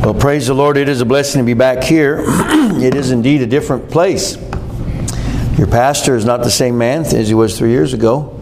Well, praise the Lord. It is a blessing to be back here. It is indeed a different place. Your pastor is not the same man as he was 3 years ago.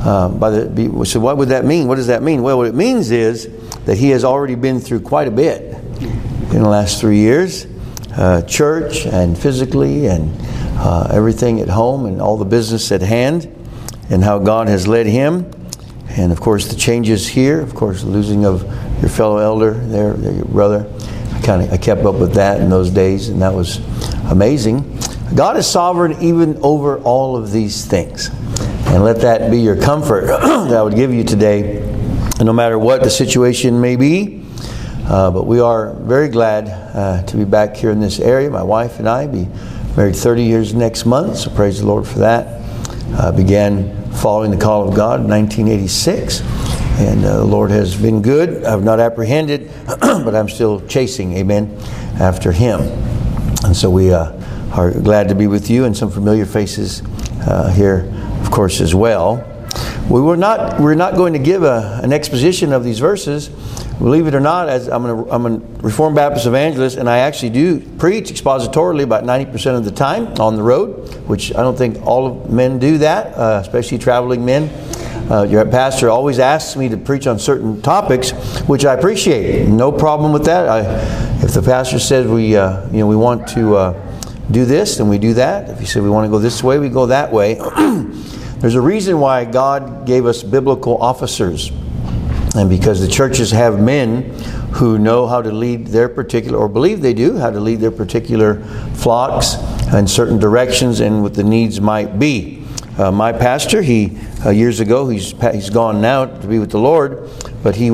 So what would that mean? What does that mean? Well, what it means is that he has already been through quite a bit in the last 3 years. Church and physically and everything at home and all the business at hand and how God has led him. And of course the changes here, of course the losing of your fellow elder there, your brother. I kept up with that in those days, and that was amazing. God is sovereign even over all of these things. And let that be your comfort that I would give you today, no matter what the situation may be. But we are very glad to be back here in this area. My wife and I be married 30 years next month, so praise the Lord for that. Began following the call of God in 1986. And the Lord has been good. I've not apprehended, but I'm still chasing, amen, after Him. And so we are glad to be with you and some familiar faces here, of course, as well. We're not going to give an exposition of these verses. Believe it or not, as I'm a Reformed Baptist evangelist, and I actually do preach expositorily about 90% of the time on the road, which I don't think all of men do that, especially traveling men. Your pastor always asks me to preach on certain topics, which I appreciate. No problem with that. If the pastor says we want to do this, then we do that. If he said we want to go this way, we go that way. There's a reason why God gave us biblical officers, and because the churches have men who know how to lead their particular, or believe they do, how to lead their particular flocks in certain directions and what the needs might be. My pastor, years ago, he's gone now to be with the Lord, but he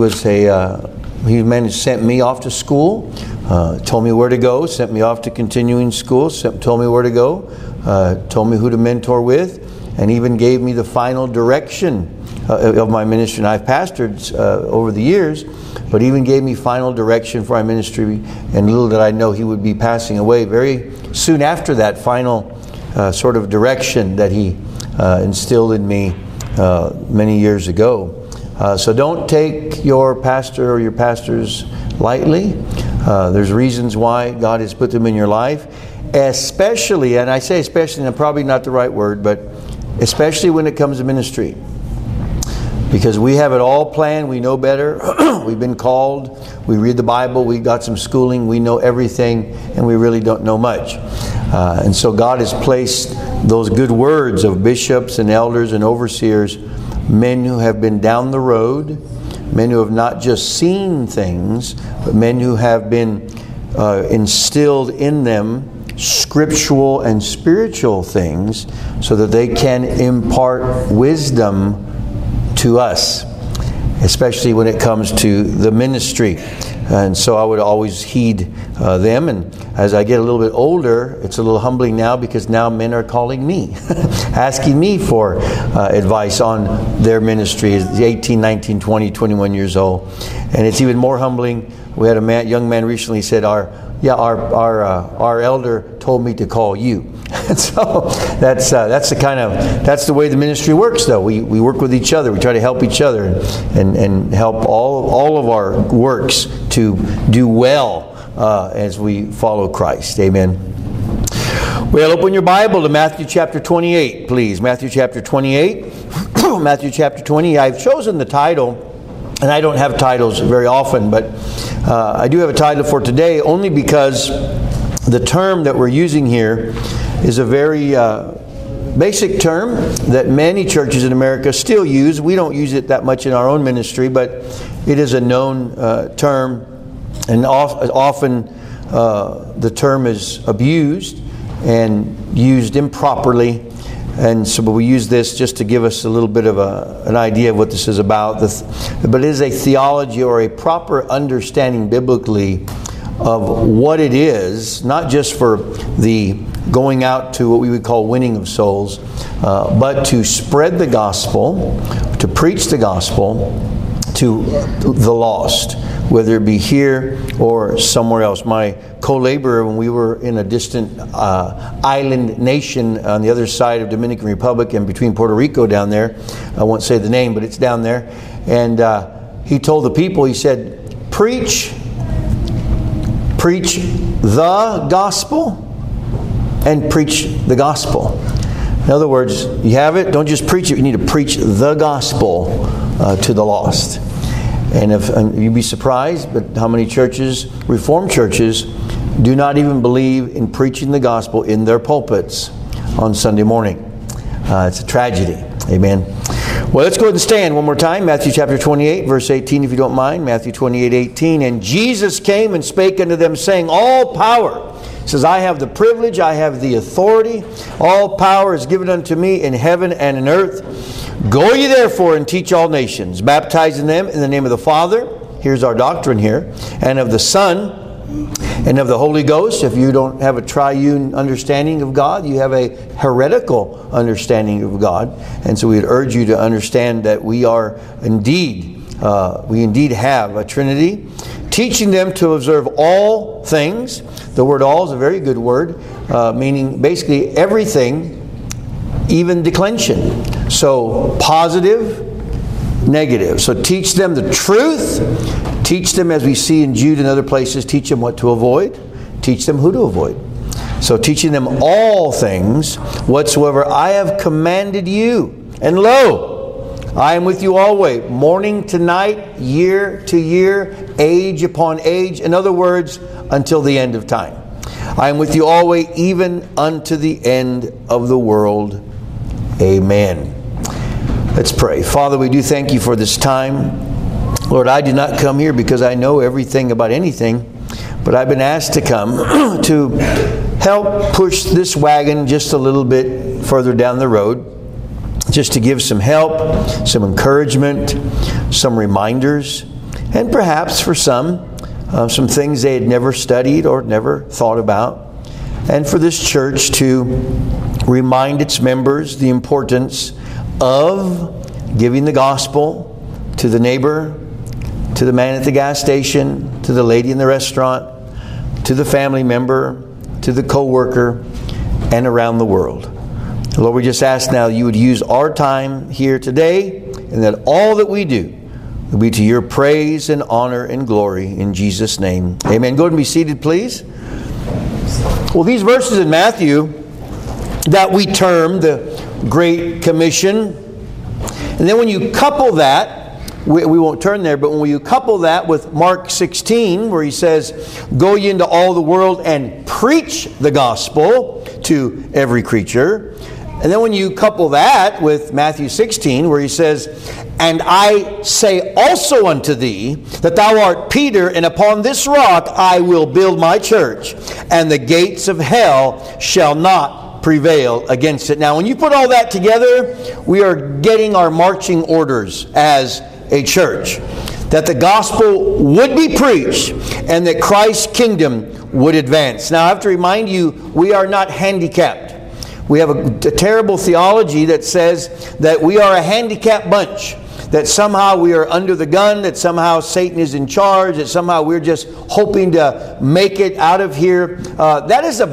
sent me off to school, told me where to go, sent me off to continuing school, told me where to go, told me who to mentor with, and even gave me the final direction of my ministry. And I've pastored over the years, but even gave me final direction for my ministry, and little did I know he would be passing away very soon after that final sort of direction that he instilled in me many years ago. So don't take your pastor or your pastors lightly. There's reasons why God has put them in your life, especially, and I say especially, and probably not the right word, but especially when it comes to ministry. Because we have it all planned, we know better, we've been called, we read the Bible, we got some schooling, we know everything, and we really don't know much. And so God has placed those good words of bishops and elders and overseers, men who have been down the road, men who have not just seen things, but men who have been instilled in them scriptural and spiritual things, so that they can impart wisdom to us, especially when it comes to the ministry. And so I would always heed them. And as I get a little bit older, it's a little humbling now, because now men are calling me, asking me for advice on their ministry. 18, 19, 20, 21 years old. And it's even more humbling. We had a young man recently said, our elder told me to call you. And so that's the way the ministry works, though. We work with each other. We try to help each other and help all of our works to do well as we follow Christ. Amen. Well, open your Bible to Matthew chapter 28, please. Matthew chapter 28. Matthew chapter 20. I've chosen the title, and I don't have titles very often, but I do have a title for today, only because the term that we're using here is a very basic term that many churches in America still use. We don't use it that much in our own ministry, but it is a known term, and often the term is abused and used improperly. And so we use this just to give us a little bit of an idea of what this is about. But it is a theology, or a proper understanding biblically of what it is, not just for the going out to what we would call winning of souls, but to spread the gospel, to preach the gospel to the lost, whether it be here or somewhere else. My co-laborer, when we were in a distant island nation on the other side of Dominican Republic and between Puerto Rico down there, I won't say the name, but it's down there, and he told the people, he said, preach preach the gospel and preach the gospel. In other words, you have it, don't just preach it, you need to preach the gospel to the lost. And you'd be surprised, but how many churches, Reformed churches, do not even believe in preaching the gospel in their pulpits on Sunday morning. It's a tragedy. Amen. Well, let's go ahead and stand one more time. Matthew chapter 28, verse 18, if you don't mind. Matthew 28, 18. And Jesus came and spake unto them, saying, all power. He says, I have the privilege, I have the authority. All power is given unto me in heaven and in earth. Go ye therefore and teach all nations, baptizing them in the name of the Father. Here's our doctrine here. And of the Son, and of the Holy Ghost. If you don't have a triune understanding of God, you have a heretical understanding of God. And so we'd urge you to understand that we indeed have a Trinity, teaching them to observe all things. The word all is a very good word, meaning basically everything, even declension. So positive, negative. So teach them the truth. Teach them, as we see in Jude and other places, teach them what to avoid. Teach them who to avoid. So teaching them all things whatsoever I have commanded you. And lo, I am with you always, morning to night, year to year, age upon age. In other words, until the end of time. I am with you always, even unto the end of the world. Amen. Let's pray. Father, we do thank you for this time. Lord, I did not come here because I know everything about anything, but I've been asked to come to help push this wagon just a little bit further down the road, just to give some help, some encouragement, some reminders, and perhaps for some things they had never studied or never thought about, and for this church to remind its members the importance of giving the gospel to the neighbor, to the man at the gas station, to the lady in the restaurant, to the family member, to the co-worker, and around the world. Lord, we just ask now that you would use our time here today, and that all that we do will be to your praise and honor and glory in Jesus' name. Amen. Go ahead and be seated, please. Well, these verses in Matthew that we term the Great Commission, and then when you couple that, we won't turn there, but when you couple that with Mark 16, where he says, go ye into all the world and preach the gospel to every creature. And then when you couple that with Matthew 16, where he says, and I say also unto thee, that thou art Peter, and upon this rock I will build my church, and the gates of hell shall not prevail against it. Now, when you put all that together, we are getting our marching orders as a church, that the gospel would be preached and that Christ's kingdom would advance. Now, I have to remind you, we are not handicapped. We have a terrible theology that says that we are a handicapped bunch, that somehow we are under the gun, that somehow Satan is in charge, that somehow we're just hoping to make it out of here. That is a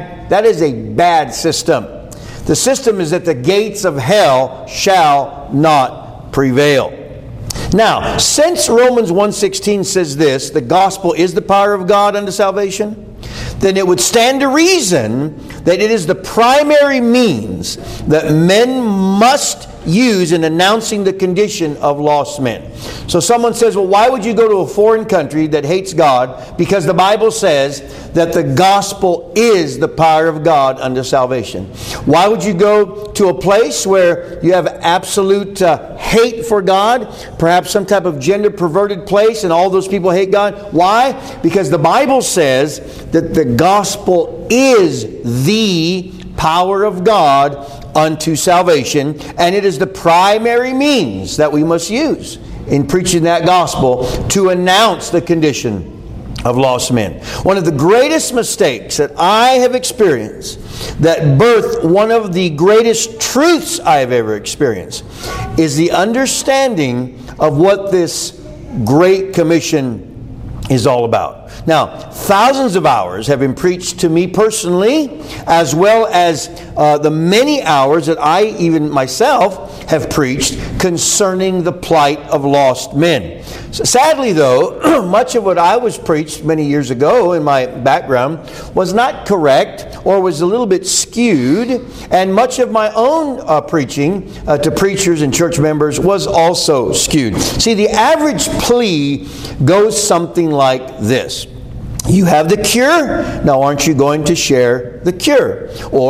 bad system. The system is that the gates of hell shall not prevail. Now, since Romans 1:16 says this, the gospel is the power of God unto salvation, then it would stand to reason that it is the primary means that men must use in announcing the condition of lost men. So someone says, well, why would you go to a foreign country that hates God? Because the Bible says that the gospel is the power of God unto salvation. Why would you go to a place where you have absolute hate for God? Perhaps some type of gender perverted place and all those people hate God? Why? Because the Bible says that the gospel is the power of God unto salvation, and it is the primary means that we must use in preaching that gospel to announce the condition of lost men. One of the greatest mistakes that I have experienced, that birthed one of the greatest truths I have ever experienced, is the understanding of what this Great Commission is all about. Now, thousands of hours have been preached to me personally, as well as the many hours that I, even myself, have preached concerning the plight of lost men. Sadly, though, much of what I was preached many years ago in my background was not correct or was a little bit skewed, and much of my own preaching to preachers and church members was also skewed. See, the average plea goes something like this. You have the cure, now aren't you going to share the cure?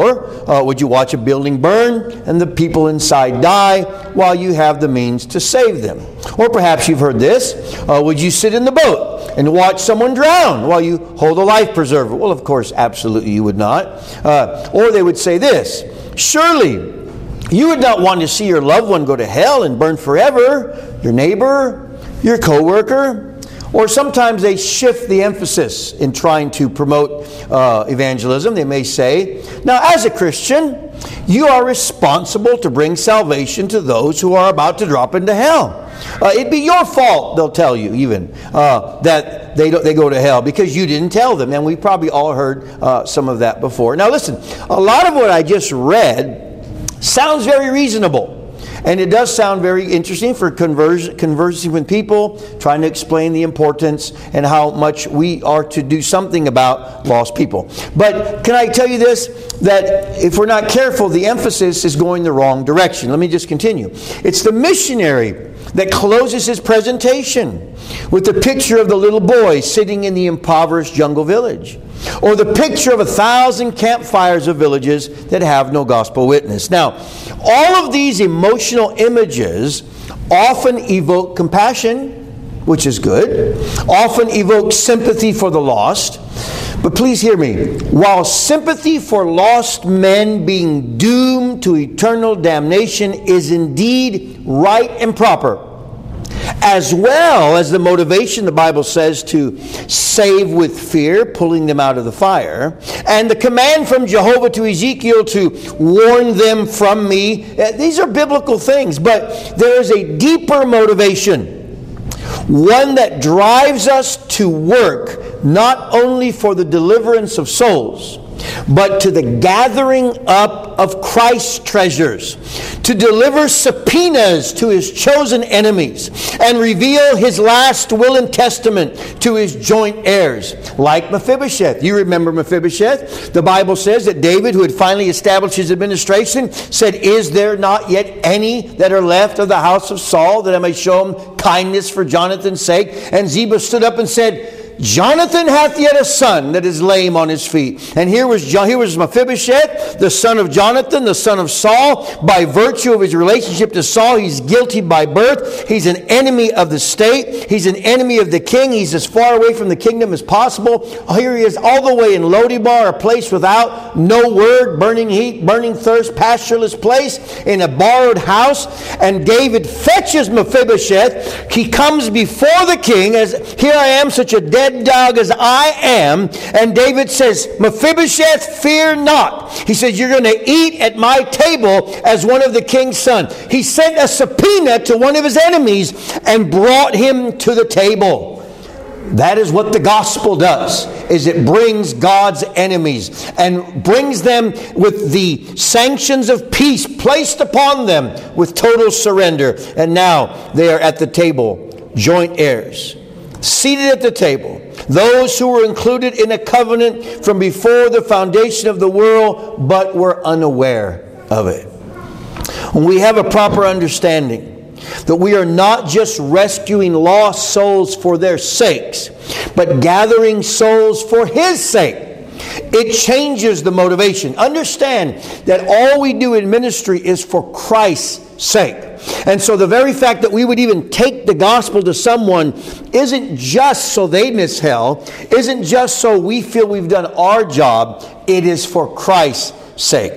Or would you watch a building burn and the people inside die while you have the means to save them? Or perhaps you've heard this, would you sit in the boat and watch someone drown while you hold a life preserver? Well, of course, absolutely you would not. Or they would say this, surely you would not want to see your loved one go to hell and burn forever, your neighbor, your coworker. Or sometimes they shift the emphasis in trying to promote evangelism. They may say, now as a Christian, you are responsible to bring salvation to those who are about to drop into hell. It'd be your fault, they'll tell you even, that they go to hell because you didn't tell them. And we've probably all heard some of that before. Now listen, a lot of what I just read sounds very reasonable. And it does sound very interesting for conversing with people, trying to explain the importance and how much we are to do something about lost people. But can I tell you this, that if we're not careful, the emphasis is going the wrong direction. Let me just continue. It's the missionary that closes his presentation with the picture of the little boy sitting in the impoverished jungle village, or the picture of 1,000 campfires of villages that have no gospel witness. Now, all of these emotional images often evoke compassion, which is good, often evoke sympathy for the lost. But please hear me. While sympathy for lost men being doomed to eternal damnation is indeed right and proper, as well as the motivation, the Bible says, to save with fear, pulling them out of the fire, and the command from Jehovah to Ezekiel to warn them from me, these are biblical things, but there is a deeper motivation, one that drives us to work not only for the deliverance of souls, but to the gathering up of Christ's treasures, to deliver subpoenas to his chosen enemies, and reveal his last will and testament to his joint heirs, like Mephibosheth. You remember Mephibosheth? The Bible says that David, who had finally established his administration, said, is there not yet any that are left of the house of Saul, that I may show him kindness for Jonathan's sake? And Ziba stood up and said, Jonathan hath yet a son that is lame on his feet. And here was Mephibosheth, the son of Jonathan, the son of Saul. By virtue of his relationship to Saul, he's guilty by birth. He's an enemy of the state. He's an enemy of the king. He's as far away from the kingdom as possible. Here he is all the way in Lodebar, a place without no word, burning heat, burning thirst, pastureless place, in a borrowed house. And David fetches Mephibosheth. He comes before the king as, here I am, such a dead dog as I am. And David says, Mephibosheth, fear not. He says, you're going to eat at my table as one of the king's son. He sent a subpoena to one of his enemies and brought him to the table. That is what the gospel does, is it brings God's enemies and brings them with the sanctions of peace placed upon them with total surrender. And now they are at the table, joint heirs, seated at the table. Those who were included in a covenant from before the foundation of the world, but were unaware of it. When we have a proper understanding that we are not just rescuing lost souls for their sakes, but gathering souls for His sake, it changes the motivation. Understand that all we do in ministry is for Christ's sake. And so the very fact that we would even take the gospel to someone isn't just so they miss hell, isn't just so we feel we've done our job, it is for Christ's sake.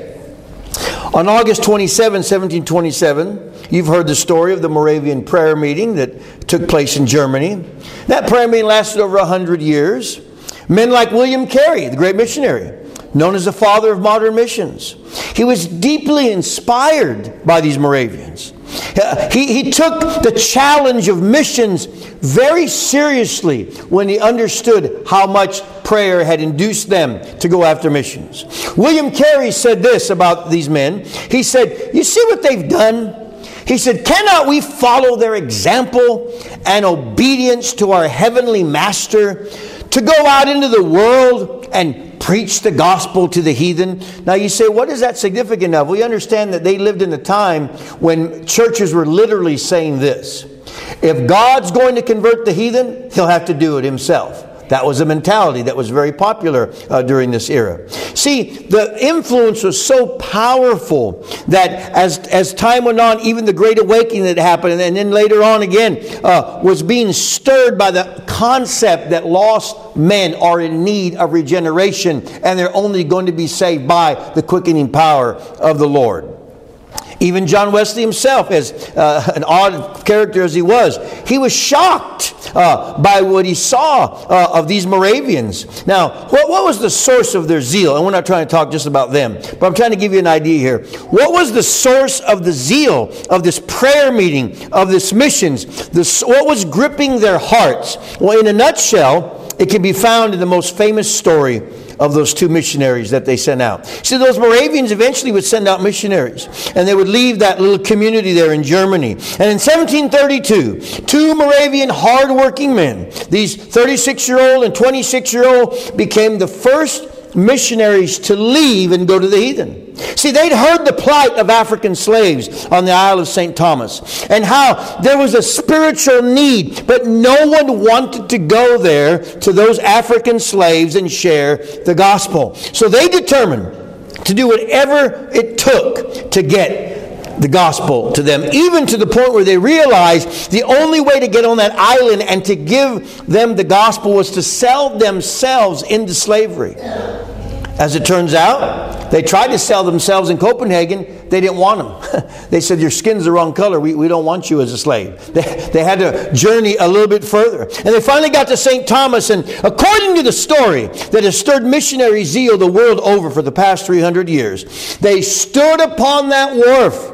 On August 27, 1727, you've heard the story of the Moravian prayer meeting that took place in Germany. That prayer meeting lasted over 100 years. Men like William Carey, the great missionary, known as the father of modern missions, he was deeply inspired by these Moravians. He took the challenge of missions very seriously when he understood how much prayer had induced them to go after missions. William Carey said this about these men. He said, you see what they've done? He said, cannot we follow their example and obedience to our heavenly master to go out into the world and preach the gospel to the heathen? Now you say, what is that significant of? We understand that they lived in a time when churches were literally saying this: if God's going to convert the heathen, He'll have to do it Himself. That was a mentality that was very popular during this era. See, the influence was so powerful that as time went on, even the Great Awakening that happened, and then later on again, was being stirred by the concept that lost men are in need of regeneration, and they're only going to be saved by the quickening power of the Lord. Even John Wesley himself, as an odd character as he was shocked by what he saw of these Moravians. Now, what was the source of their zeal? And we're not trying to talk just about them, but I'm trying to give you an idea here. What was the source of the zeal of this prayer meeting, of this missions? What was gripping their hearts? Well, in a nutshell, it can be found in the most famous story of those two missionaries that they sent out. See, those Moravians eventually would send out missionaries, and they would leave that little community there in Germany. And in 1732, two Moravian hard-working men, these 36-year-old and 26-year-old, became the first missionaries to leave and go to the heathen. See, they'd heard the plight of African slaves on the Isle of St. Thomas and how there was a spiritual need, but no one wanted to go there to those African slaves and share the gospel. So they determined to do whatever it took to get the gospel to them, even to the point where they realized the only way to get on that island and to give them the gospel was to sell themselves into slavery. As it turns out, they tried to sell themselves in Copenhagen. They didn't want them. They said, your skin's the wrong color. We don't want you as a slave. They had to journey a little bit further. And they finally got to St. Thomas. And according to the story that has stirred missionary zeal the world over for the past 300 years, they stood upon that wharf.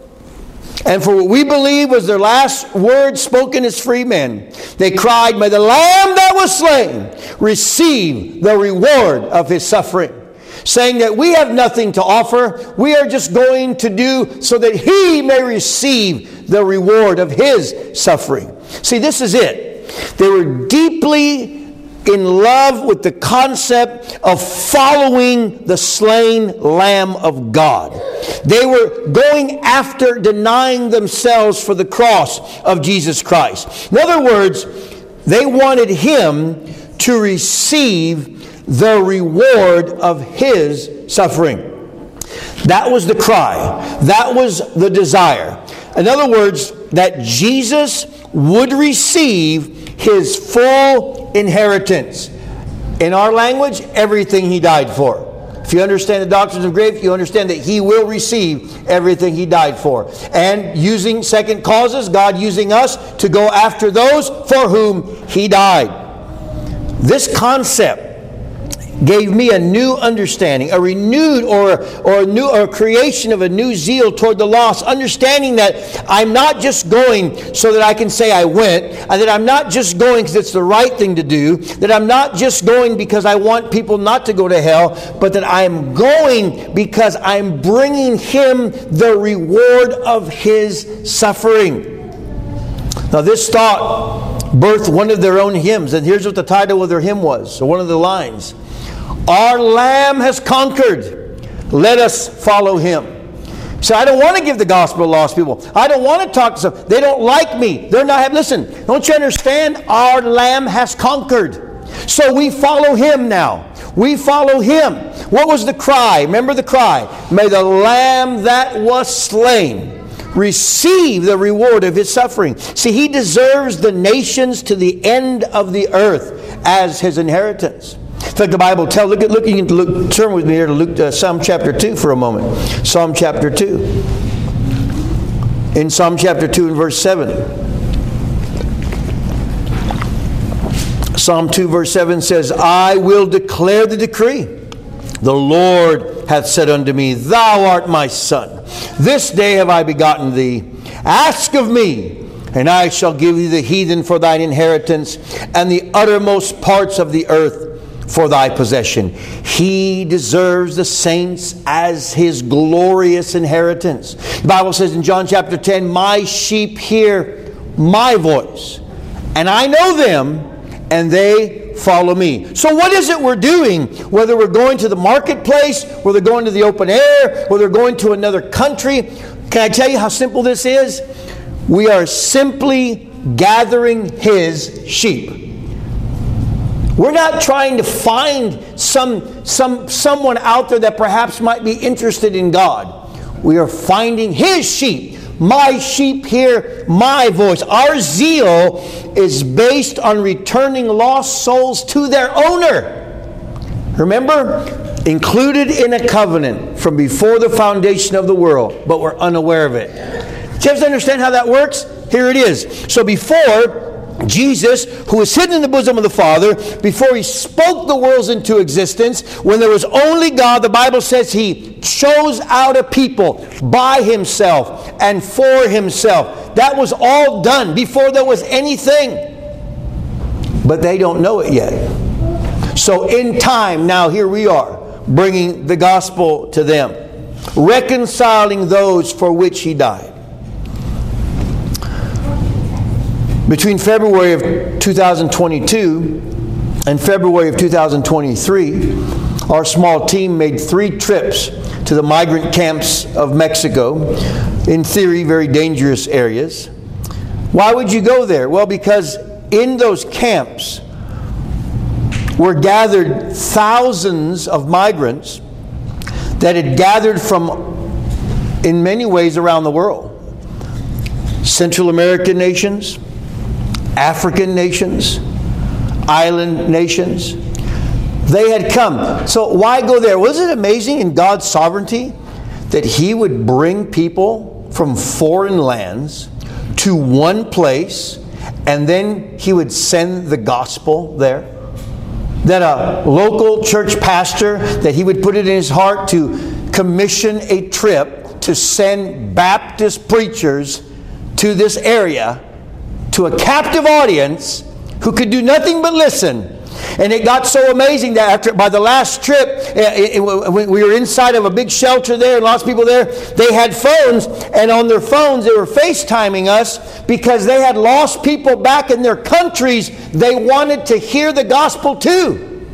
And for what we believe was their last word spoken as free men, they cried, may the Lamb that was slain receive the reward of His suffering. Saying that we have nothing to offer. We are just going to do so that He may receive the reward of His suffering. See, this is it. They were deeply in love with the concept of following the slain Lamb of God. They were going after denying themselves for the cross of Jesus Christ. In other words, they wanted Him to receive the reward of His suffering. That was the cry. That was the desire. In other words, that Jesus would receive His full inheritance. In our language, everything He died for. If you understand the doctrines of grace, you understand that He will receive everything He died for. And using second causes, God using us to go after those for whom He died. This concept gave me a new understanding, a renewed or a creation of a new zeal toward the lost, understanding that I'm not just going so that I can say I went, and that I'm not just going because it's the right thing to do, that I'm not just going because I want people not to go to hell, but that I'm going because I'm bringing Him the reward of His suffering. Now this thought birthed one of their own hymns, and here's what the title of their hymn was, or one of the lines. Our Lamb has conquered. Let us follow Him. So I don't want to give the gospel to lost people. I don't want to talk to them. They don't like me. They're not happy. Listen, don't you understand? Our Lamb has conquered. So we follow Him now. We follow Him. What was the cry? Remember the cry. May the Lamb that was slain receive the reward of His suffering. See, He deserves the nations to the end of the earth as His inheritance. In fact, the Bible tells, turn with me here to Psalm chapter 2 for a moment. Psalm chapter 2. In Psalm chapter 2 and verse 7. Psalm 2 verse 7 says, I will declare the decree. The Lord hath said unto me, Thou art my son. This day have I begotten thee. Ask of me, and I shall give thee the heathen for thine inheritance, and the uttermost parts of the earth for thy possession. He deserves the saints as his glorious inheritance. The Bible says in John chapter 10, my sheep hear my voice, and I know them, and they follow me. So what is it we're doing? Whether we're going to the marketplace, whether we're going to the open air, whether we're going to another country, can I tell you how simple this is? We are simply gathering his sheep. We're not trying to find someone out there that perhaps might be interested in God. We are finding his sheep. My sheep hear my voice. Our zeal is based on returning lost souls to their owner. Remember, included in a covenant from before the foundation of the world, but we're unaware of it. Do you have to understand how that works? Here it is. So before Jesus, who was hidden in the bosom of the Father, before he spoke the worlds into existence, when there was only God, the Bible says he chose out a people by himself and for himself. That was all done before there was anything. But they don't know it yet. So in time, now here we are, bringing the gospel to them, reconciling those for which he died. Between February of 2022 and February of 2023, our small team made 3 trips to the migrant camps of Mexico, in theory, very dangerous areas. Why would you go there? Well, because in those camps were gathered thousands of migrants that had gathered from, in many ways, around the world. Central American nations, African nations, island nations. They had come. So why go there? Wasn't it amazing in God's sovereignty that he would bring people from foreign lands to one place, and then he would send the gospel there? That a local church pastor, that he would put it in his heart to commission a trip to send Baptist preachers to this area, to a captive audience who could do nothing but listen. And it got so amazing that by the last trip, we were inside of a big shelter there, and lots of people there. They had phones, and on their phones they were FaceTiming us because they had lost people back in their countries they wanted to hear the gospel too.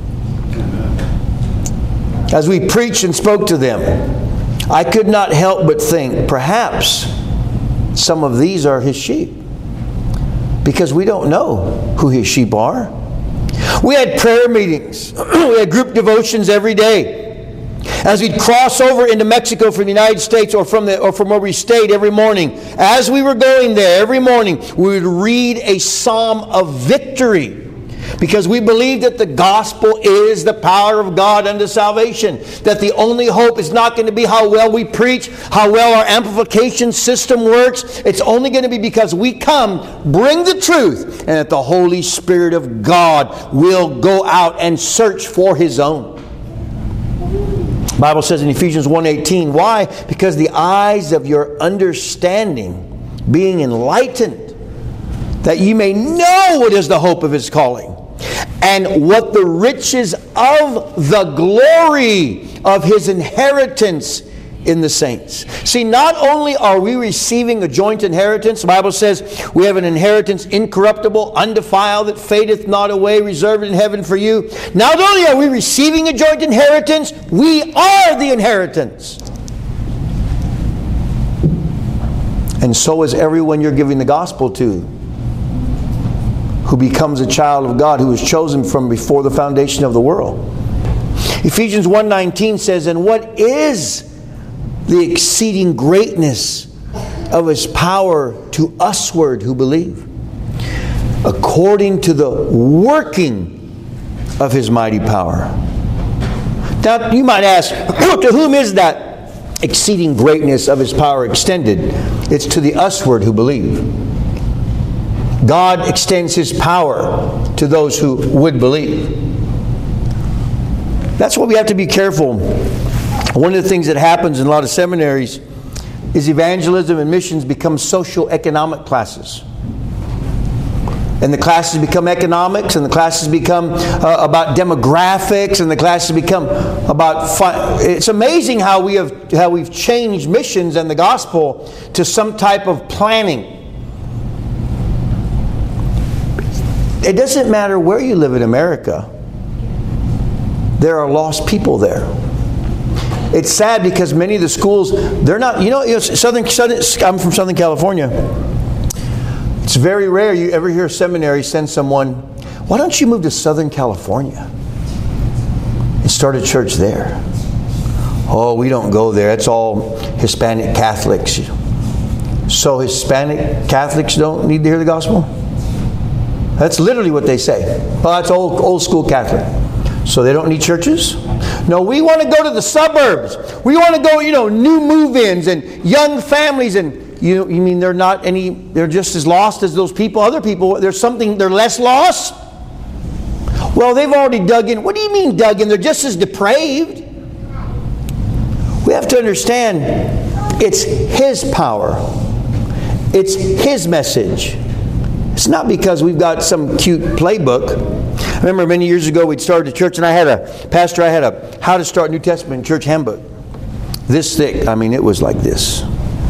As we preached and spoke to them, I could not help but think, perhaps some of these are his sheep. Because we don't know who his sheep are. We had prayer meetings. We had group devotions every day. As we'd cross over into Mexico from the United States or from where we stayed every morning, as we were going there every morning, we would read a psalm of victory. Because we believe that the gospel is the power of God unto salvation. That the only hope is not going to be how well we preach, how well our amplification system works. It's only going to be because we come, bring the truth, and that the Holy Spirit of God will go out and search for his own. The Bible says in Ephesians 1:18, why? Because the eyes of your understanding being enlightened, that ye may know what is the hope of his calling, and what the riches of the glory of his inheritance in the saints. See, not only are we receiving a joint inheritance, the Bible says we have an inheritance incorruptible, undefiled, that fadeth not away, reserved in heaven for you. Not only are we receiving a joint inheritance, we are the inheritance. And so is everyone you're giving the gospel to, who becomes a child of God, who was chosen from before the foundation of the world. Ephesians 1:19 says, and what is the exceeding greatness of his power to usward who believe? According to the working of his mighty power. Now you might ask, to whom is that exceeding greatness of his power extended? It's to the usward who believe. God extends his power to those who would believe. That's why we have to be careful. One of the things that happens in a lot of seminaries is evangelism and missions become socio-economic classes. And the classes become economics, and the classes become about demographics, and the classes become about... It's amazing how we've changed missions and the gospel to some type of planning. It doesn't matter where you live in America. There are lost people there. It's sad because many of the schools, they're not... I'm from Southern California. It's very rare you ever hear a seminary send someone, why don't you move to Southern California and start a church there? Oh, we don't go there. It's all Hispanic Catholics. So Hispanic Catholics don't need to hear the gospel? That's literally what they say. Well, that's old school Catholic. So they don't need churches? No, we want to go to the suburbs. We want to go, new move-ins and young families. And you mean they're just as lost as those people, other people? They're less lost? Well, they've already dug in. What do you mean dug in? They're just as depraved. We have to understand it's His power. It's His message. It's not because we've got some cute playbook. I remember many years ago we'd started a church, and I had a How to Start New Testament church handbook. This thick. I mean, it was like this.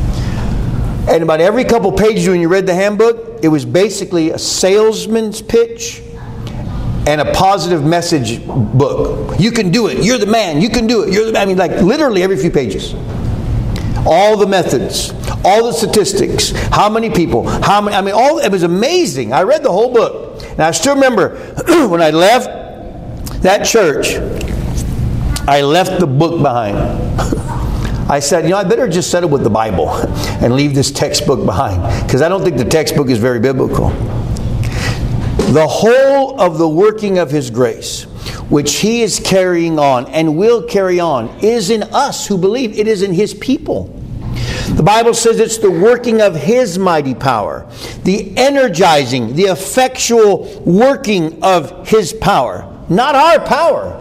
And about every couple pages when you read the handbook, it was basically a salesman's pitch and a positive message book. You can do it. You're the man. You can do it. You're the man. I mean, like literally every few pages. All the methods, all the statistics, how many people, it was amazing. I read the whole book. And I still remember when I left that church, I left the book behind. I said, I better just settle with the Bible and leave this textbook behind, because I don't think the textbook is very biblical. The whole of the working of His grace, which He is carrying on and will carry on, is in us who believe. It is in His people. The Bible says it's the working of His mighty power, the energizing, the effectual working of His power, not our power.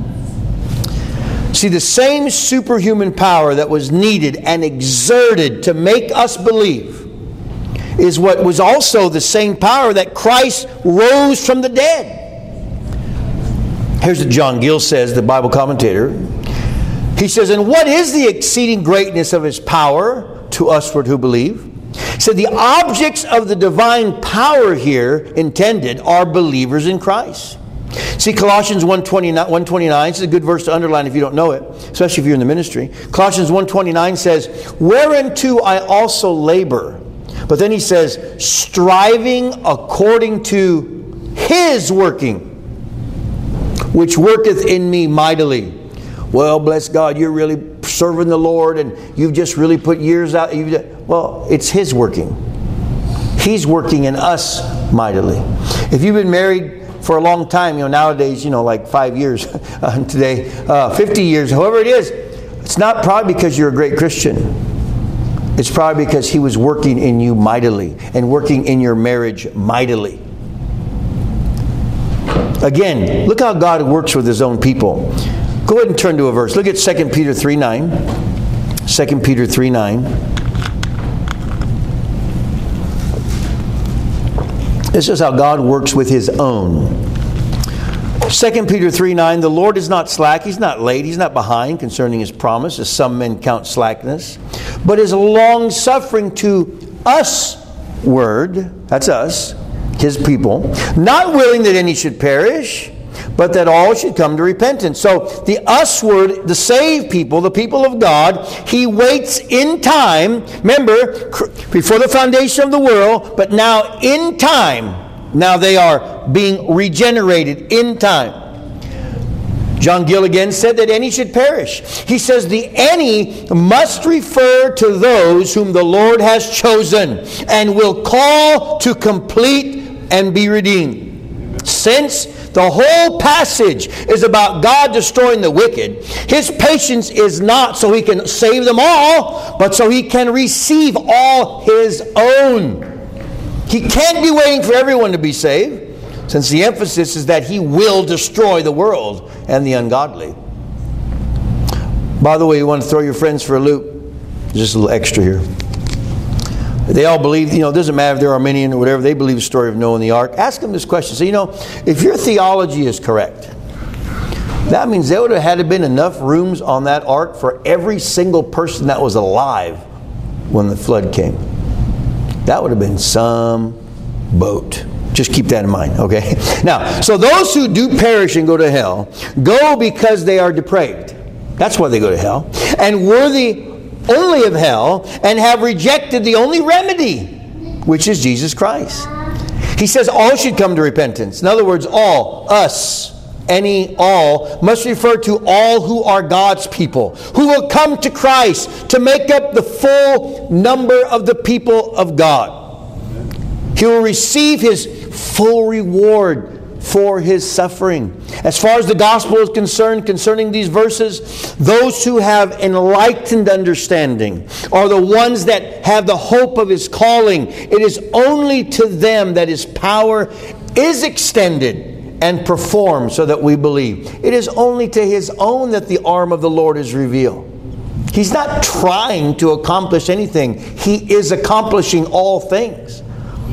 See, the same superhuman power that was needed and exerted to make us believe is what was also the same power that Christ rose from the dead. Here's what John Gill says, the Bible commentator. He says, and what is the exceeding greatness of His power to usward who believe? He said, the objects of the divine power here intended are believers in Christ. See, Colossians 1:29, this is a good verse to underline if you don't know it, especially if you're in the ministry. Colossians 1:29 says, whereunto I also labor. But then he says, striving according to His working, which worketh in me mightily. Well, bless God, you're really serving the Lord and you've just really put years out. Well, it's His working. He's working in us mightily. If you've been married for a long time, nowadays, like 5 years today, 50 years, however it is, it's not probably because you're a great Christian. It's probably because He was working in you mightily and working in your marriage mightily. Again, look how God works with His own people. Go ahead and turn to a verse. Look at 2 Peter 3:9. 2 Peter 3:9. This is how God works with His own. 2 Peter 3:9, the Lord is not slack, He's not late, He's not behind concerning His promise, as some men count slackness, but is long-suffering to usward, that's us, His people, not willing that any should perish, but that all should come to repentance. So the usward, the saved people, the people of God, He waits in time. Remember, before the foundation of the world, but now in time. Now they are being regenerated in time. John Gill again said that any should perish. He says the any must refer to those whom the Lord has chosen and will call to complete and be redeemed. Since the whole passage is about God destroying the wicked, His patience is not so He can save them all, but so He can receive all His own. He can't be waiting for everyone to be saved, since the emphasis is that He will destroy the world and the ungodly. By the way, you want to throw your friends for a loop? Just a little extra here. They all believe, it doesn't matter if they're Arminian or whatever, they believe the story of Noah and the ark. Ask them this question. Say, if your theology is correct, that means there would have had to been enough rooms on that ark for every single person that was alive when the flood came. That would have been some boat. Just keep that in mind, okay? Now, so those who do perish and go to hell, go because they are depraved. That's why they go to hell. And worthy only of hell, and have rejected the only remedy, which is Jesus Christ. He says all should come to repentance. In other words, all, us, any, all, must refer to all who are God's people, who will come to Christ to make up the full number of the people of God. He will receive His full reward for His suffering. As far as the gospel is concerned, concerning these verses, those who have enlightened understanding are the ones that have the hope of His calling. It is only to them that His power is extended and performed so that we believe. It is only to His own that the arm of the Lord is revealed. He's not trying to accomplish anything. He is accomplishing all things.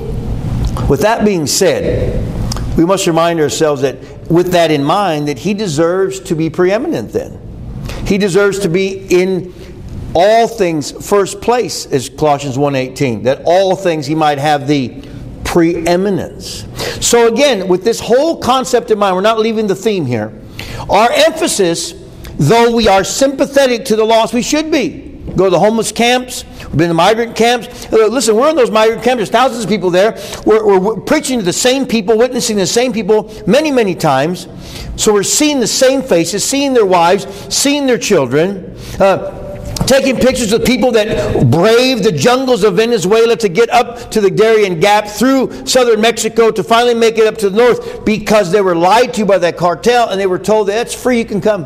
With that being said, we must remind ourselves that with that in mind, that He deserves to be preeminent then. He deserves to be in all things first place, as Colossians 1:18, that all things He might have the preeminence. So again, with this whole concept in mind, we're not leaving the theme here. Our emphasis, though we are sympathetic to the lost, we should be. Go to the homeless camps. We've been to migrant camps. Listen, we're in those migrant camps. There's thousands of people there. We're preaching to the same people, witnessing the same people many, many times. So we're seeing the same faces, seeing their wives, seeing their children, taking pictures of people that braved the jungles of Venezuela to get up to the Darien Gap through southern Mexico to finally make it up to the north because they were lied to by that cartel and they were told that it's free, you can come.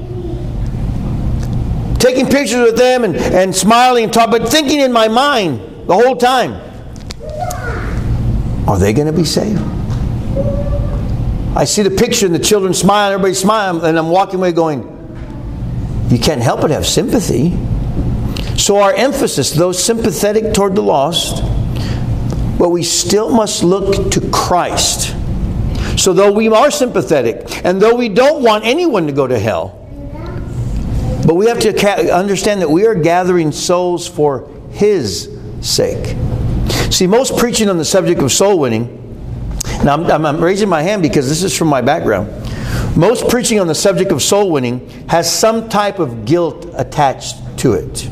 Taking pictures with them and smiling and talking, but thinking in my mind the whole time, are they going to be saved? I see the picture and the children smile, everybody smiling, and I'm walking away going, you can't help but have sympathy. So our emphasis, though sympathetic toward the lost, but we still must look to Christ. So though we are sympathetic, and though we don't want anyone to go to hell, but we have to understand that we are gathering souls for His sake. See, most preaching on the subject of soul winning, and I'm raising my hand because this is from my background. Most preaching on the subject of soul winning has some type of guilt attached to it.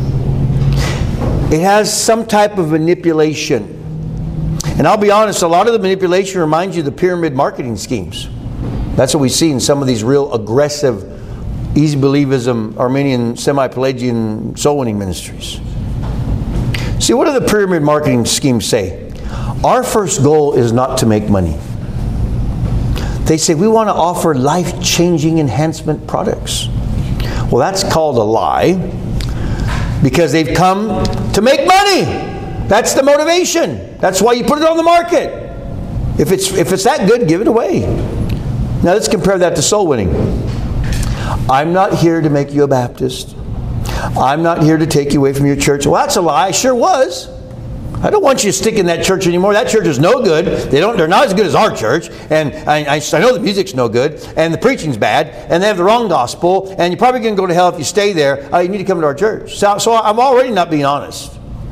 It has some type of manipulation. And I'll be honest, a lot of the manipulation reminds you of the pyramid marketing schemes. That's what we see in some of these real aggressive easy believism, Arminian, semi-Pelagian soul winning ministries. See, what do the pyramid marketing schemes say? Our first goal is not to make money. They say we want to offer life-changing enhancement products. Well, that's called a lie because they've come to make money. That's the motivation. That's why you put it on the market. If it's that good, give it away. Now let's compare that to soul winning. I'm not here to make you a Baptist. I'm not here to take you away from your church. Well, that's a lie. I sure was. I don't want you to stick in that church anymore. That church is no good. They're not as good as our church. And I know the music's no good. And the preaching's bad. And they have the wrong gospel. And you're probably going to go to hell if you stay there. You need to come to our church. So I'm already not being honest.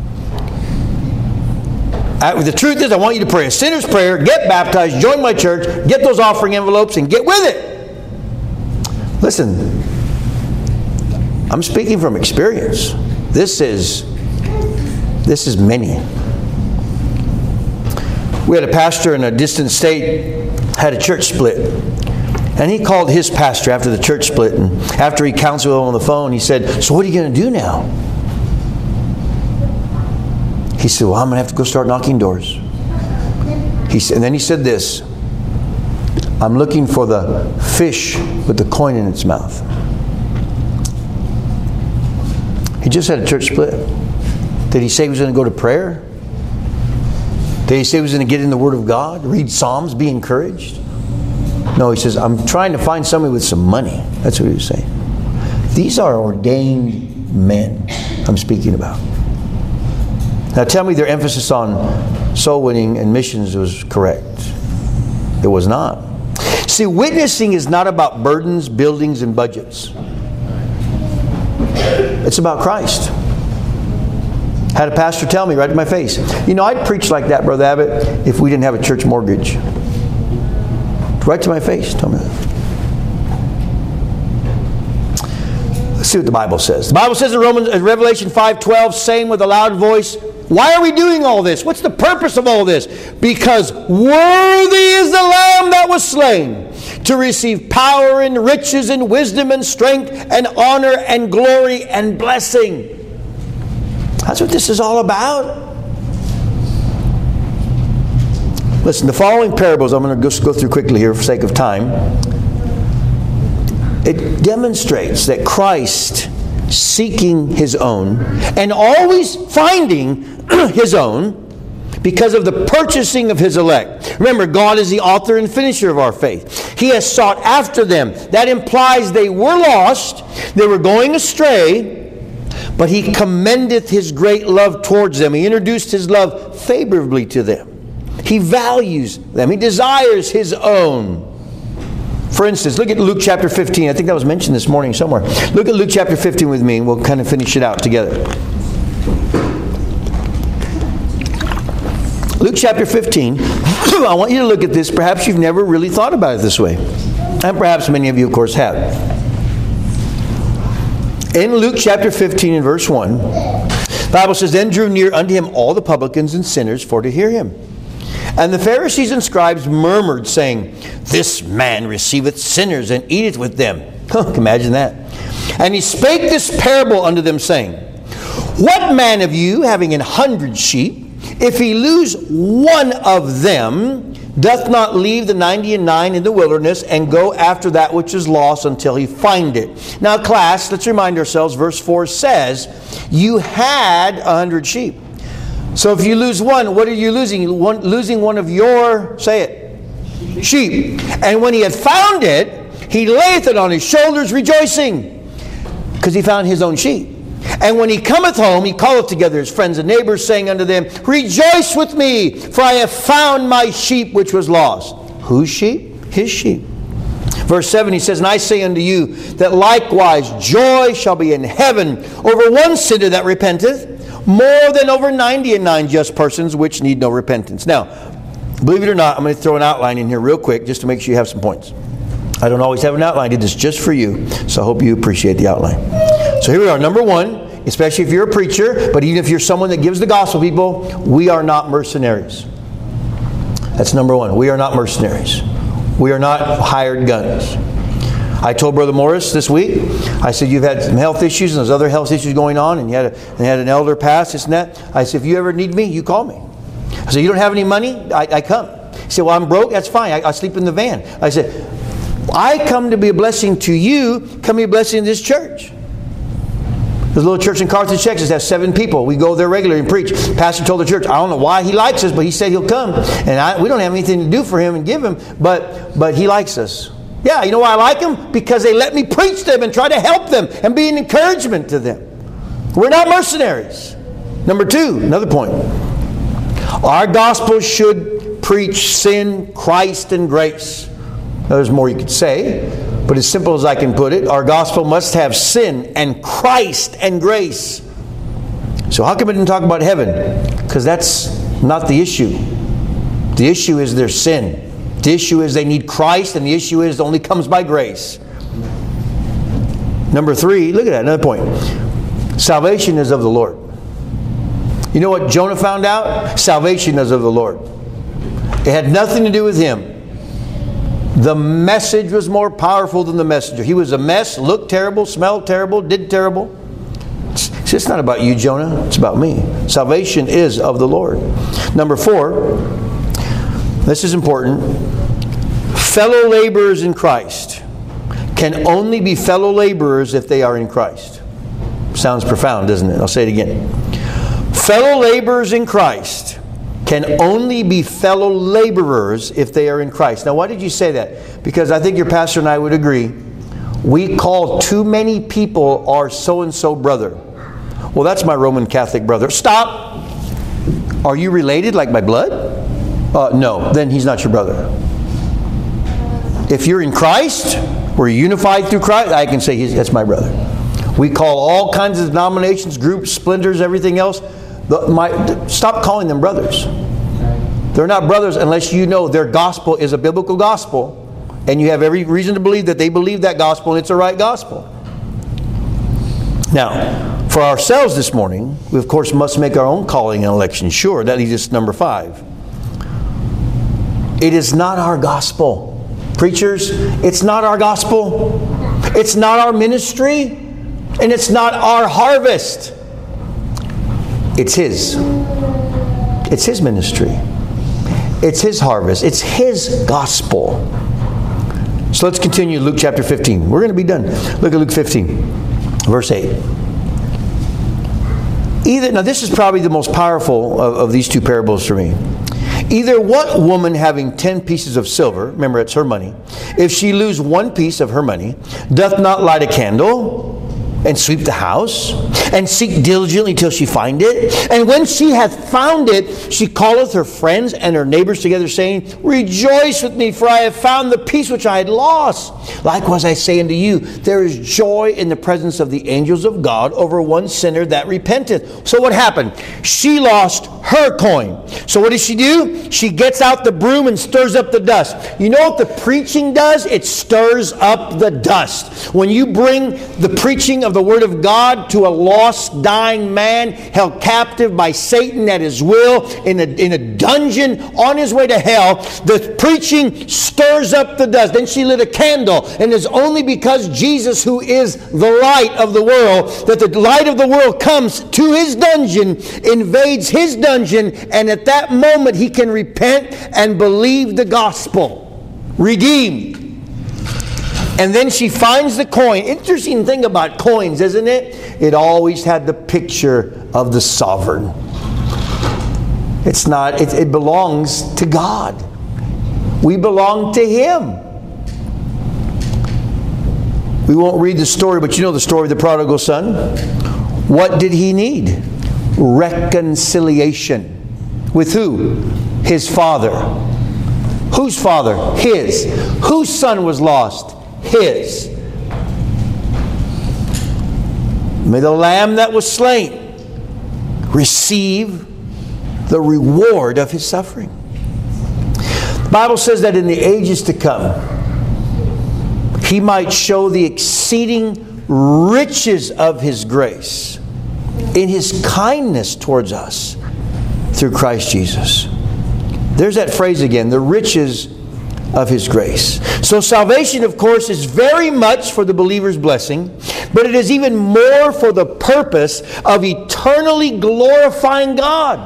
The truth is, I want you to pray a sinner's prayer, get baptized, join my church, get those offering envelopes, and get with it. Listen, I'm speaking from experience. This is many. We had a pastor in a distant state, had a church split. And he called his pastor after the church split. And after he counseled him on the phone, he said, so what are you going to do now? He said, well, I'm going to have to go start knocking doors. And then he said this, I'm looking for the fish with the coin in its mouth. He just had a church split. Did he say he was going to go to prayer? Did he say he was going to get in the Word of God, read Psalms, be encouraged? No, he says, I'm trying to find somebody with some money. That's what he was saying. These are ordained men. I'm speaking about. Now tell me their emphasis on soul winning and missions was correct. It was not. See, witnessing is not about burdens, buildings, and budgets. It's about Christ. Had a pastor tell me right in my face, I'd preach like that, Brother Abbott, if we didn't have a church mortgage. Right to my face, tell me that. Let's see what the Bible says. The Bible says in Revelation 5:12, saying with a loud voice, why are we doing all this? What's the purpose of all this? Because worthy is the Lamb that was slain to receive power and riches and wisdom and strength and honor and glory and blessing. That's what this is all about. Listen, the following parables, I'm going to just go through quickly here for sake of time. It demonstrates that Christ seeking His own and always finding His own because of the purchasing of His elect. Remember, God is the author and finisher of our faith. He has sought after them. That implies they were lost, they were going astray, but He commendeth His great love towards them. He introduced His love favorably to them. He values them. He desires His own. For instance, look at Luke chapter 15. I think that was mentioned this morning somewhere. Look at Luke chapter 15 with me and we'll kind of finish it out together. Luke chapter 15. I want you to look at this. Perhaps you've never really thought about it this way. And perhaps many of you, of course, have. In Luke chapter 15 and verse 1, the Bible says, then drew near unto Him all the publicans and sinners for to hear Him. And the Pharisees and scribes murmured, saying, this man receiveth sinners and eateth with them. Imagine that. And He spake this parable unto them, saying, what man of you, having 100 sheep, if he lose one of them, doth not leave the 99 in the wilderness and go after that which is lost until he find it? Now, class, let's remind ourselves, verse 4 says, you had 100 sheep. So if you lose one, what are you losing? Losing one of your, say it, sheep. And when he had found it, he layeth it on his shoulders, rejoicing, because he found his own sheep. And when he cometh home, he calleth together his friends and neighbors, saying unto them, rejoice with me, for I have found my sheep which was lost. Whose sheep? His sheep. Verse 7, he says, and I say unto you, that likewise joy shall be in heaven over one sinner that repenteth, more than over 99 just persons which need no repentance. Now, believe it or not, I'm going to throw an outline in here real quick just to make sure you have some points. I don't always have an outline. I did this just for you, so I hope you appreciate the outline. So here we are. Number one, especially if you're a preacher, but even if you're someone that gives the gospel, people, we are not mercenaries. That's number one. We are not mercenaries. We are not hired guns. I told Brother Morris this week, I said, you've had some health issues and there's other health issues going on, and you had an elder pass, this and that. I said, if you ever need me, you call me. I said, you don't have any money? I come. He said, well, I'm broke. That's fine. I sleep in the van. I said, I come to be a blessing to you, come be a blessing to this church. There's a little church in Carthage, Texas, has 7 people. We go there regularly and preach. The pastor told the church, I don't know why he likes us, but he said he'll come. And we don't have anything to do for him and give him, but he likes us. Yeah, you know why I like them? Because they let me preach to them and try to help them and be an encouragement to them. We're not mercenaries. Number 2, another point. Our gospel should preach sin, Christ, and grace. Now, there's more you could say, but as simple as I can put it, our gospel must have sin and Christ and grace. So how come it didn't talk about heaven? Because that's not the issue. The issue is their sin. The issue is they need Christ, and the issue is it only comes by grace. Number 3, look at that, another point. Salvation is of the Lord. You know what Jonah found out? Salvation is of the Lord. It had nothing to do with him. The message was more powerful than the messenger. He was a mess, looked terrible, smelled terrible, did terrible. It's not about you, Jonah. It's about me. Salvation is of the Lord. Number 4, this is important. Fellow laborers in Christ can only be fellow laborers if they are in Christ. Sounds profound, doesn't it? I'll say it again. Fellow laborers in Christ can only be fellow laborers if they are in Christ. Now, why did you say that? Because I think your pastor and I would agree. We call too many people our so-and-so brother, Well, that's my Roman Catholic brother. Stop. Are you related like by blood? No, then he's not your brother. If you're in Christ, we're unified through Christ, I can say that's my brother. We call all kinds of denominations, groups, splinters, everything else. Stop calling them brothers. They're not brothers unless you know their gospel is a biblical gospel. And you have every reason to believe that they believe that gospel and it's a right gospel. Now, for ourselves this morning, we of course must make our own calling and election sure. That leads us to number 5. It is not our gospel. Preachers, it's not our gospel. It's not our ministry. And it's not our harvest. It's His. It's His ministry. It's His harvest. It's His gospel. So let's continue Luke chapter 15. We're going to be done. Look at Luke 15, verse 8. Now this is probably the most powerful of these two parables for me. Either what woman having 10 pieces of silver, remember it's her money, if she lose one piece of her money, doth not light a candle and sweep the house, and seek diligently till she find it? And when she hath found it, she calleth her friends and her neighbors together, saying, Rejoice with me, for I have found the piece which I had lost. Likewise I say unto you, there is joy in the presence of the angels of God over one sinner that repenteth. So what happened? She lost her coin. So what does she do? She gets out the broom and stirs up the dust. You know what the preaching does? It stirs up the dust. When you bring the preaching of the Word of God to a lost, dying man held captive by Satan at his will in a dungeon on his way to hell, the preaching stirs up the dust. Then she lit a candle, and it's only because Jesus, who is the light of the world, that the light of the world comes to his dungeon, invades his dungeon, and at that moment he can repent and believe the gospel. Redeemed. And then she finds the coin. Interesting thing about coins, isn't it? It always had the picture of the sovereign. It's not, it belongs to God. We belong to Him. We won't read the story, but you know the story of the prodigal son. What did he need? Reconciliation. With who? His father. Whose father? His. Whose son was lost? His. May the lamb that was slain receive the reward of his suffering. The Bible says that in the ages to come, He might show the exceeding riches of His grace in His kindness towards us through Christ Jesus. There's that phrase again, the riches of His grace. So salvation, of course, is very much for the believer's blessing, but it is even more for the purpose of eternally glorifying God.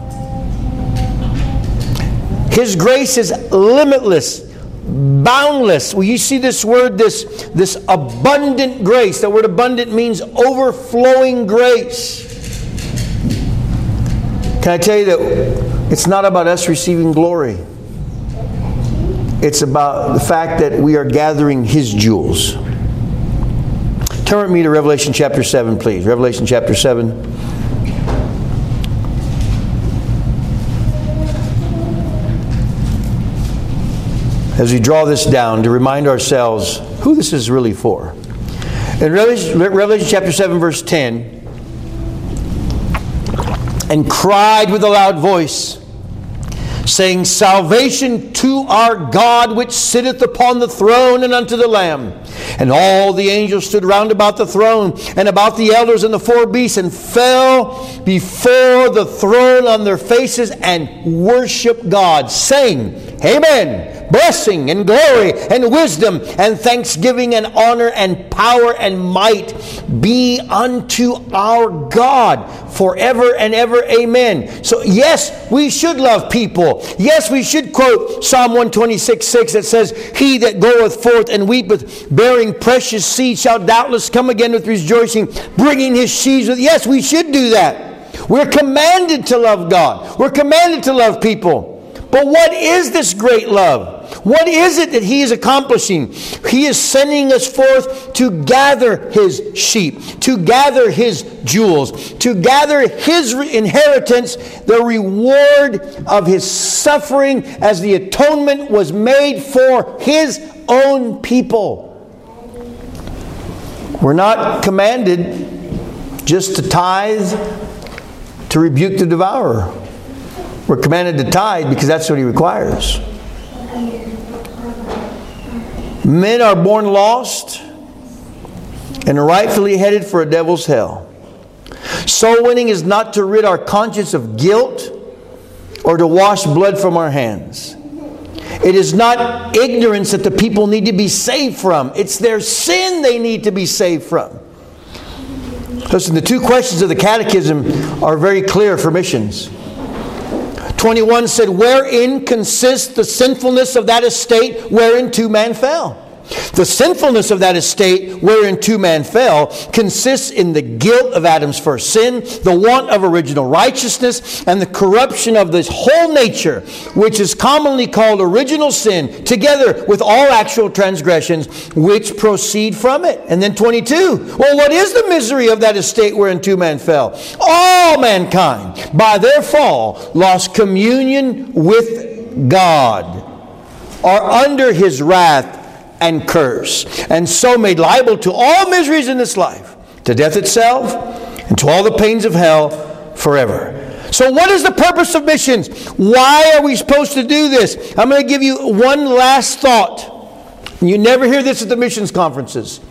His grace is limitless, boundless. Well, you see this word, this abundant grace. That word abundant means overflowing grace. Can I tell you that it's not about us receiving glory? It's about the fact that we are gathering His jewels. Turn with me to Revelation chapter 7, please. Revelation chapter 7. As we draw this down to remind ourselves who this is really for. In Revelation chapter 7, verse 10, and cried with a loud voice, saying, Salvation to our God which sitteth upon the throne and unto the Lamb. And all the angels stood round about the throne and about the elders and the four beasts, and fell before the throne on their faces and worshiped God, saying, Amen. Blessing and glory and wisdom and thanksgiving and honor and power and might be unto our God forever and ever. Amen. So yes, we should love people. Yes, we should quote Psalm 126:6 that says, He that goeth forth and weepeth, bearing precious seed, shall doubtless come again with rejoicing, bringing his sheaves with. Yes, we should do that. We're commanded to love God. We're commanded to love people. But what is this great love? What is it that He is accomplishing? He is sending us forth to gather His sheep, to gather His jewels, to gather His inheritance, the reward of His suffering as the atonement was made for His own people. We're not commanded just to tithe to rebuke the devourer. We're commanded to tithe because that's what He requires. Men are born lost and rightfully headed for a devil's hell. Soul winning is not to rid our conscience of guilt or to wash blood from our hands. It is not ignorance that the people need to be saved from. It's their sin they need to be saved from. Listen, the two questions of the Catechism are very clear for missions. 21 said, wherein consists the sinfulness of that estate wherein two men fell? The sinfulness of that estate wherein two men fell consists in the guilt of Adam's first sin, the want of original righteousness, and the corruption of this whole nature, which is commonly called original sin, together with all actual transgressions which proceed from it. And then 22, well, what is the misery of that estate wherein two men fell? All mankind, by their fall, lost communion with God, are under His wrath and curse, and so made liable to all miseries in this life, to death itself, and to all the pains of hell forever. So what is the purpose of missions? Why are we supposed to do this? I'm going to give you one last thought. You never hear this at the missions conferences.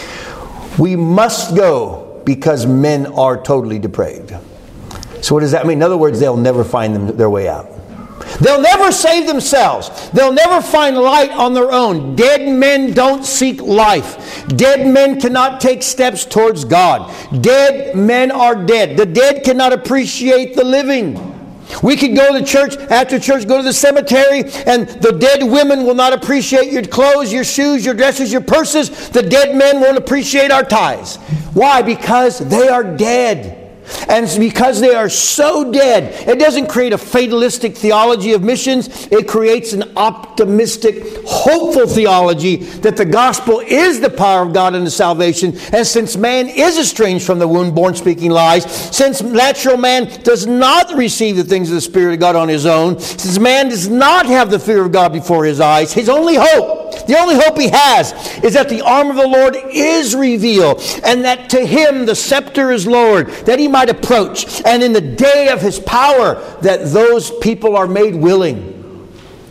We must go because men are totally depraved. So what does that mean? In other words, they'll never find their way out. They'll never save themselves. They'll never find light on their own. Dead men don't seek life. Dead men cannot take steps towards God. Dead men are dead. The dead cannot appreciate the living. We could go to church, after church, go to the cemetery, and the dead women will not appreciate your clothes, your shoes, your dresses, your purses. The dead men won't appreciate our ties. Why? Because they are dead. And because they are so dead, it doesn't create a fatalistic theology of missions. It creates an optimistic, hopeful theology that the gospel is the power of God unto salvation. And since man is estranged from the womb, born speaking lies, since natural man does not receive the things of the Spirit of God on his own, since man does not have the fear of God before his eyes, his only hope, the only hope he has, is that the arm of the Lord is revealed, and that to him the scepter is lowered, that he might approach, and in the day of his power, that those people are made willing.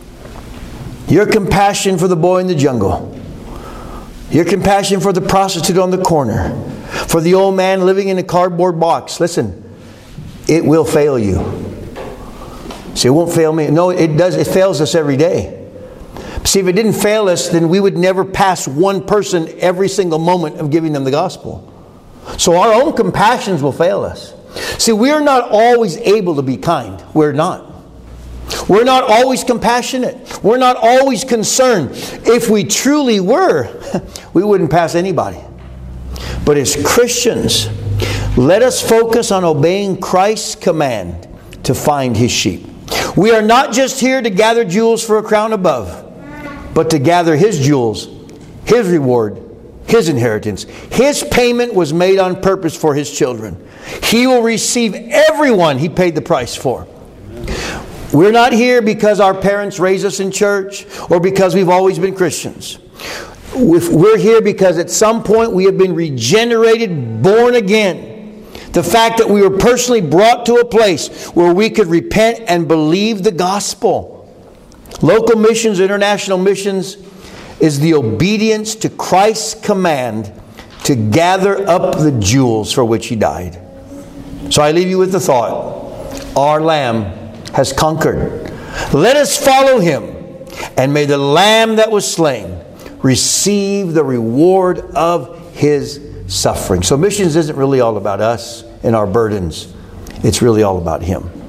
Your compassion for the boy in the jungle, your compassion for the prostitute on the corner, for the old man living in a cardboard box, listen, it will fail you. See, it won't fail me. No, it does. It fails us every day. See, if it didn't fail us, then we would never pass one person every single moment of giving them the gospel. So our own compassions will fail us. See, we're not always able to be kind. We're not. We're not always compassionate. We're not always concerned. If we truly were, we wouldn't pass anybody. But as Christians, let us focus on obeying Christ's command to find His sheep. We are not just here to gather jewels for a crown above, but to gather His jewels, His reward, His inheritance. His payment was made on purpose for His children. He will receive everyone He paid the price for. We're not here because our parents raised us in church or because we've always been Christians. We're here because at some point we have been regenerated, born again. The fact that we were personally brought to a place where we could repent and believe the gospel. Local missions, international missions, is the obedience to Christ's command to gather up the jewels for which He died. So I leave you with the thought, our Lamb has conquered. Let us follow Him, and may the Lamb that was slain receive the reward of His suffering. So missions isn't really all about us and our burdens. It's really all about Him.